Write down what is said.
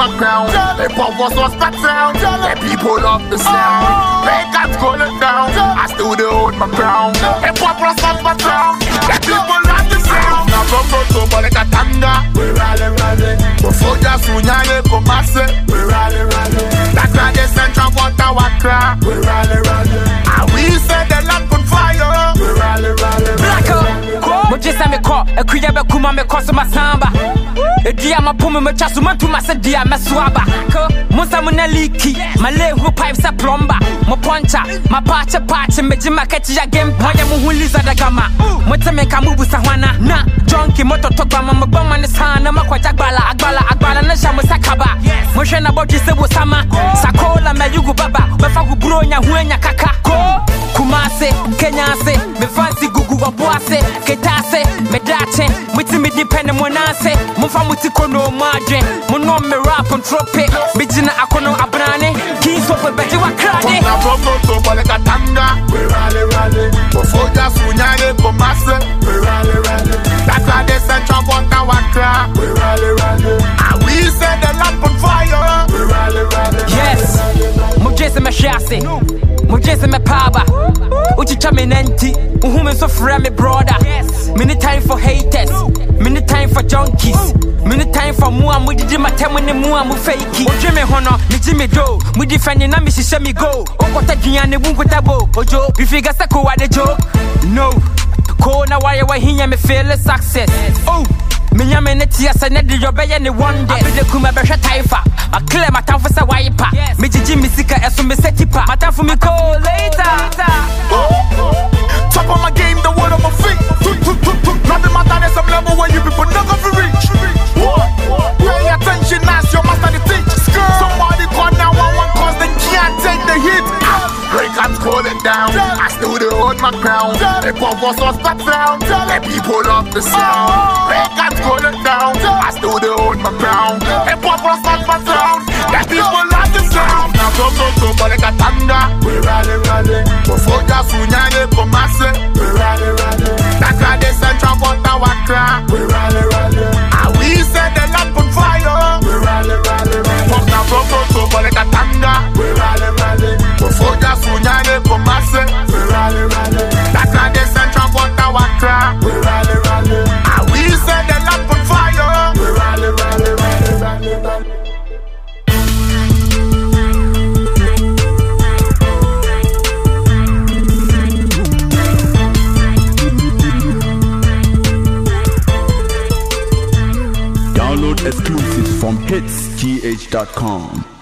my crown. The pop was suspect sound. The people love the sound. They can't call it down. I still hold my crown. The pop was suspect sound. The people love the sound. Now from Boto Boleka Tanga, we rally. Before just Sunyane Komase, we rally. That's why the central water wakra, we rally. And we set the lamp on fire, we rally. Blacko, Mojisa me call, a Kriya Kuma me Cosma Samba. A dear my puma me chasuma to my dear Maswaba. Musa Munaliki, my leg pipes a plumber. Mo poncha, my patch, Majima Katia game, Poyamu Liza da Gama. Motameka Mubu Sawana, na, Jonky Moto Tokama, Mabama and Sana, Makwajabala, Agbala, Nasha Musakaba. Moshana Bojisabu Sama, Sakola, Mayugu Baba, Bafagu Bronya, Huenya Kaka, Kumase, Kenyase, me fancy Gugu Wabuase, Ketase, Medache, Mutimi dependent Monase, Mufamutikono Margin, Mono me rap and trope, Bijina Akono Abrane, Kings of a Bejiwa Krade. Now from Boto Boleka Tanga, we rally. Before just Sunyane Komase, we rally. That's why the central water wakra, we rally. And we set the lamp on fire, we rally. Yes, Mujese me Shase, Mujese me Paba, Uchicha me Nenti, Uhume so frame me brother. Many time for haters, many time for junkies, many time for Mua, Mudi Matamani Mua Mufaki. Ojime Hono, Mijimi Do, Mudi Fanny Namishi Shemi Go, Okota Gianni Wunkutabo, Ojo, if you got Sako at the joke. No, Kona why he me feel success. Oh. Minyame netia sanedi yobe ne one day. Abide kuma besha taifa. A clear matam for sa wiper. Me jiji misika esu me setipa. Matam for me call later. Top of my game, the word on my feet. Nothing matter, there's some level where you people not gonna reach. Pay attention as your master the teach. Somebody call 911 cause they can't take the hit. They can't call it down. I still hold my crown. The pop was suspect sound. The people love the sound. They can't call it down. I still hold my crown. The pop was suspect sound. The people love the sound. Now from Boto Boleka Tanga, we rally. Before just Sunyane Komase, we rally. That's why the central water wakra, we rally. And we set the lamp on fire, we rally. Now from Boto Boleka Tanga, we rally. Before just Sunyane Komase, we rally. That's why the central water wakra, we rally. And we set the lamp on fire, we rally. Download exclusives from hitsgh.com.